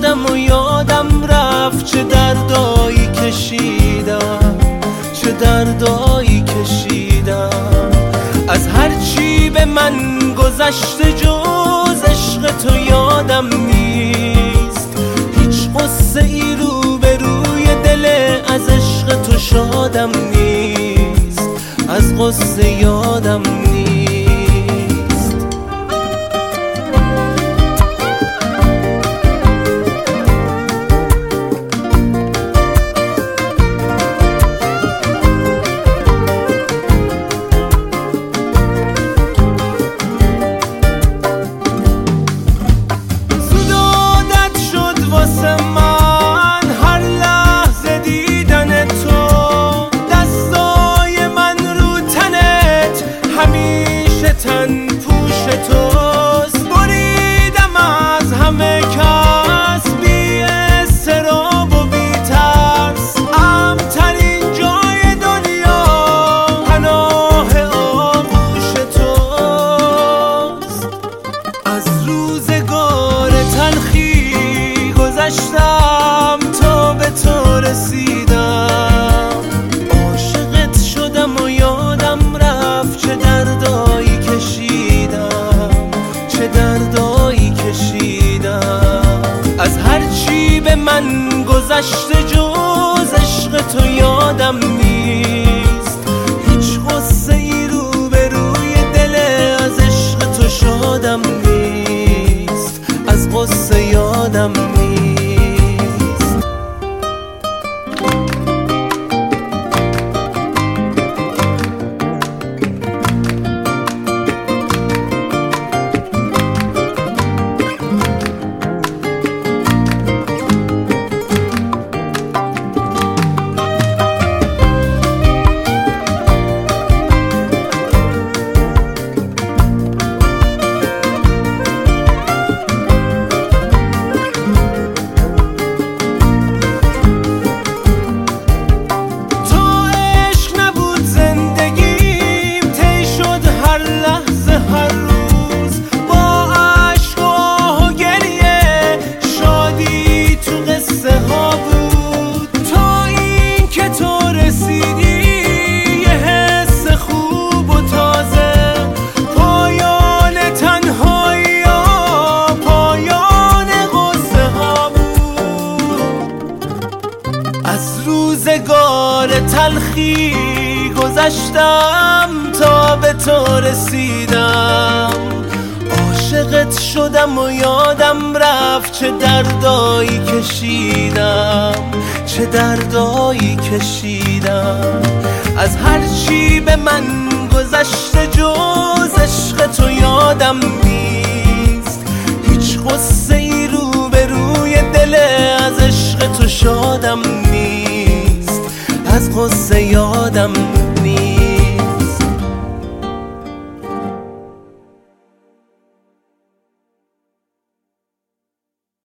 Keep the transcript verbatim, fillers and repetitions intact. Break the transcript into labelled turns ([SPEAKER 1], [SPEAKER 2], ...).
[SPEAKER 1] شدم و یادم رفت چه دردایی کشیدم، چه دردایی کشیدم. از هرچی به من گذشته جز عشق تو یادم نیست. هیچ قصه ای رو به روی دل از عشق تو شادم نیست، از قصه یادم نیست. گذشتم تا به تو رسیدم، عاشقت شدم و یادم رفت چه دردایی کشیدم، چه دردایی کشیدم. از هرچی به من گذشته جز عشق تو یادم نیست. هیچ قصه ای رو به روی دل از عشق تو شادم نیست، از قصه یادم نیست. از روزگار تلخی گذشتم تا به تو رسیدم، عاشقت شدم و یادم رفت چه دردایی کشیدم، چه دردایی کشیدم. از هرچی به من گذشته جز عشق تو یادم نیست. هیچ قصه ای رو به روی دل از عشق تو شادم نیست، از قصه یادم نیست.